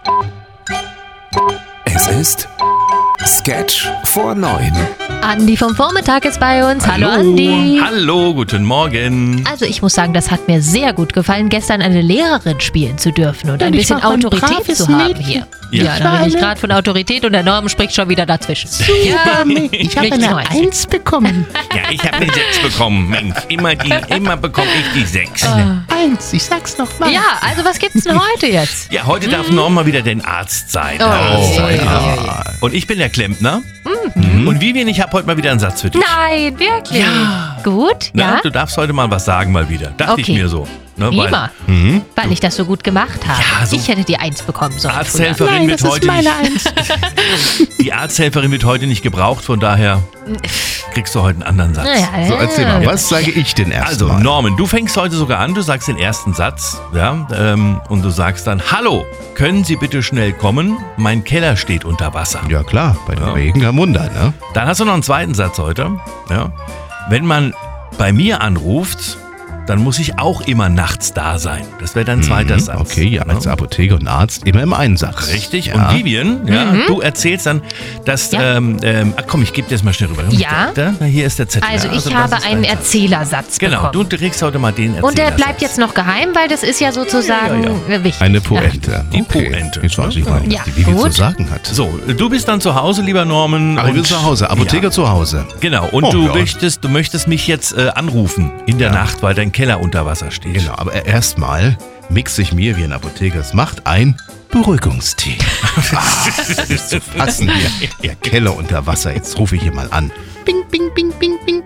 Es ist Sketch vor 9. Andi vom Vormittag ist bei uns. Hallo Andi. Hallo, guten Morgen. Also ich muss sagen, das hat mir sehr gut gefallen, gestern eine Lehrerin spielen zu dürfen und ein bisschen Autorität zu haben hier. Ja, da bin ich gerade von Autorität und der Norm spricht schon wieder dazwischen. Super, ich habe eine 1 bekommen. Ja, ich habe eine 6 bekommen. Mensch, immer bekomme ich die 6. 1, ich sag's noch mal. Ja, also was gibt's denn heute jetzt? Ja, heute darf Norm mal wieder den Arzt sein. Und ich bin der Klempner. Und Vivian, ich habe heute mal wieder einen Satz für dich. Nein, wirklich? Ja. Gut, Na, ja? du darfst heute mal was sagen mal wieder. Dachte ich Okay. mir so. Ne, Prima, weil ich das so gut gemacht habe. Ja, so ich hätte die 1 bekommen sollen. Arzthelferin Nein, wird das ist heute meine nicht, 1. die Arzthelferin wird heute nicht gebraucht, von daher kriegst du heute einen anderen Satz. Naja, So, erzähl mal, was sage ich denn erst Also, mal? Norman, du fängst heute sogar an, du sagst den ersten Satz, ja, und du sagst dann, hallo, können Sie bitte schnell kommen? Mein Keller steht unter Wasser. Ja klar, bei dem Ja. Regen kein Wunder, ne? Dann hast du noch einen zweiten Satz heute, ja. Wenn man bei mir anruft, dann muss ich auch immer nachts da sein. Das wäre dein zweiter Satz. Okay, ja, als Apotheker und Arzt immer im Einsatz. Richtig. Ja. Und Vivian, ja, du erzählst dann, dass, Ja. komm, ich gebe dir das mal schnell rüber. Ja. Da, hier ist der Zettel. Also Ja, ich das habe ist einen dein Satz. Erzählersatz Genau, bekommen. du kriegst heute mal den Erzählersatz. Und der bleibt jetzt noch geheim, weil das ist ja sozusagen wichtig. Eine Pointe. Die Okay. Pointe. Jetzt weiß ich mal, was Ja, die Vivi zu gut. sagen hat. So, du bist dann zu Hause, lieber Norman. Ach, ich bin zu Hause, Apotheker Ja, zu Hause. genau, und Oh, du ja. möchtest mich jetzt anrufen in der Nacht, weil dein Keller unter Wasser steht. Genau, aber erstmal mixe ich mir, wie ein Apotheker es macht, ein Beruhigungstee. Das ist zu fassen hier. Der Keller unter Wasser. Jetzt rufe ich hier mal an. Bing, bing, bing, bing, bing.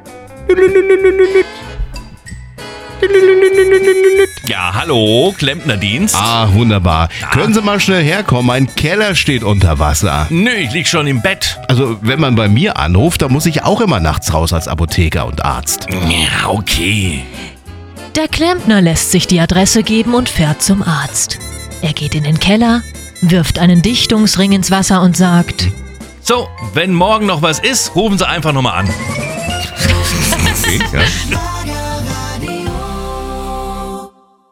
Ja, hallo, Klempnerdienst. Ah, wunderbar. Können Sie mal schnell herkommen? Mein Keller steht unter Wasser. Nö, ich lieg schon im Bett. Also, wenn man bei mir anruft, dann muss ich auch immer nachts raus als Apotheker und Arzt. Ja, okay. Der Klempner lässt sich die Adresse geben und fährt zum Arzt. Er geht in den Keller, wirft einen Dichtungsring ins Wasser und sagt: So, wenn morgen noch was ist, rufen Sie einfach nochmal an. Okay, ja.